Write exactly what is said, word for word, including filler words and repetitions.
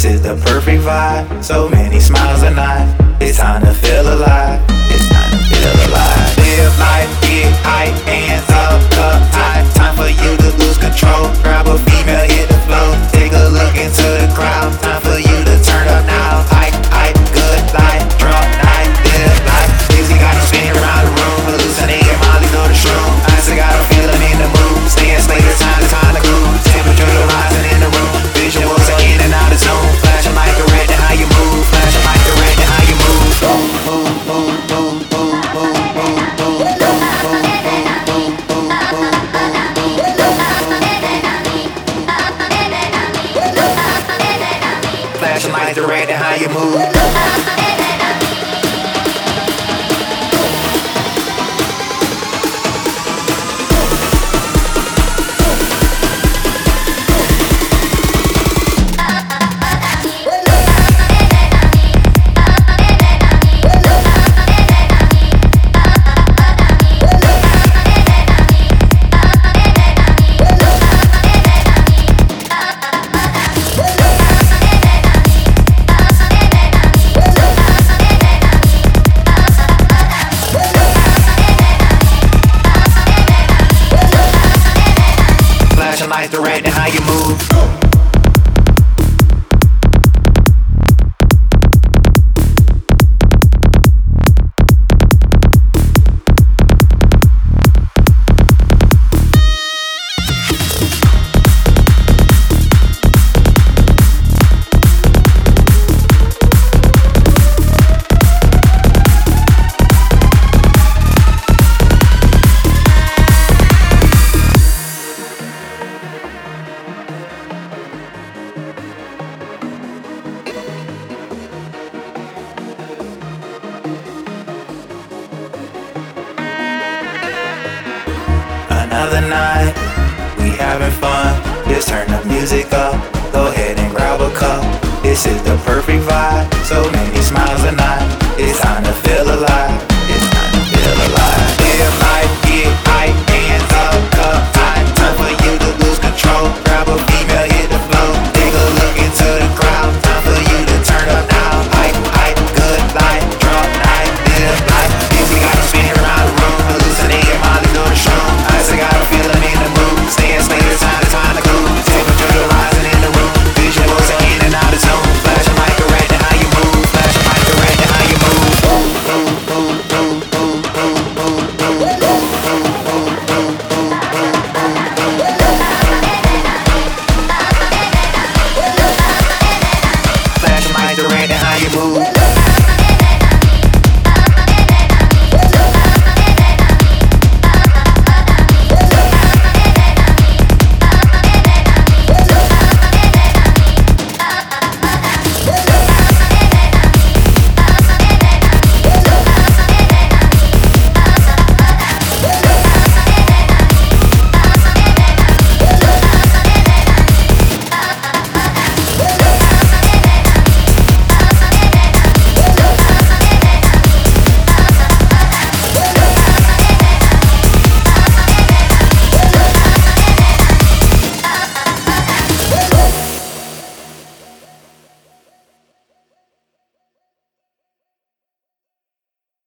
This is the perfect vibe. So many smiles a night. It's time to feel alive. It's time to feel alive. Live life, get high, hands up, up high. Time for you to lose control. Grab a female, hit the flow. Take a look into the crowd. Time for you to turn up now. Hype, hype, good life, drunk night, live life. Dizzy got him spinning around the room. Hallucinating, Molly know the shroom. I still got him feeling in the mood. Staying later, time to time to groove. Temperature rising in the room. Visuals are in and out of zone. Flashing like the red and how you move. Flashing like the red and how you move. Move, move, move, move, move, move, move, move, flashing like the red and how you move. Like the red and how you move. Another night, we having fun. Just turn the music up. Go ahead and grab a cup. This is the perfect vibe. So many smiles a night. It's time to feel alive.